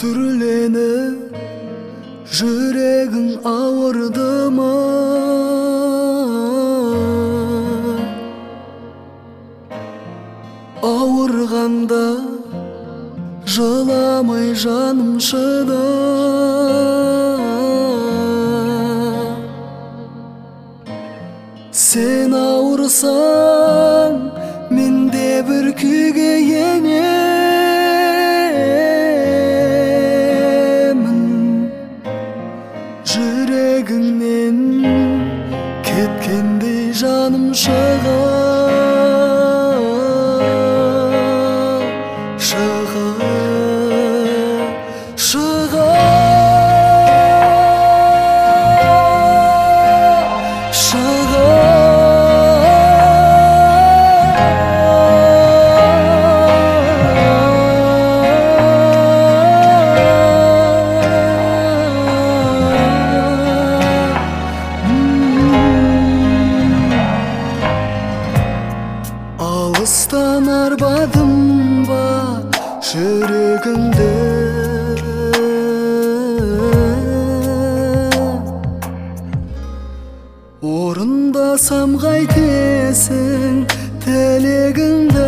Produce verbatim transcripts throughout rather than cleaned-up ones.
Түрленіп жүрегің ауырды ма? Ауырғанда жыламай жаным шыда. Сен ауырсаң, мен де бір күйге енемін. Жүрегіңнен кеткендей жаным шыға, шыға, шыға, шыға. Алыстан арбадым ба жүрегіңді, орындасам қайтесің тілегіңді.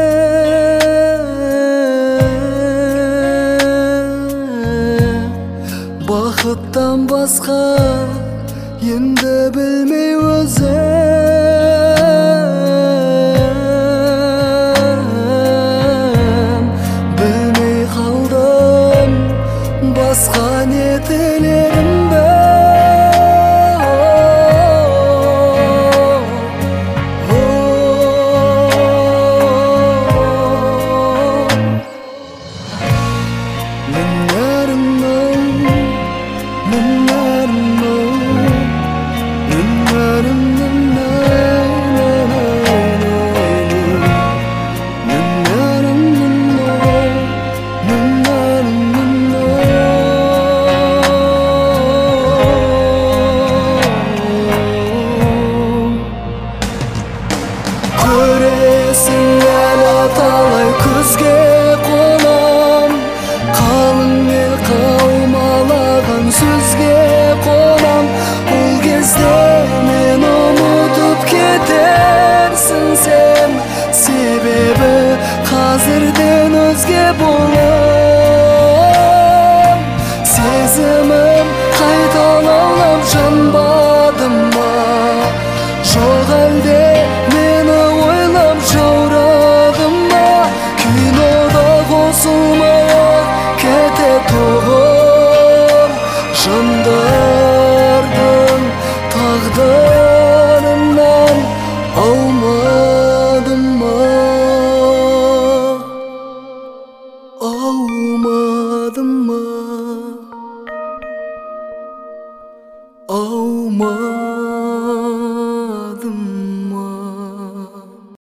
Бақыттан басқа енді білмей өзім, басқа не тілерімді. Сөзге қонам, ол кезде мен ұмытып кетерсің сен. Себебі қазірден өзге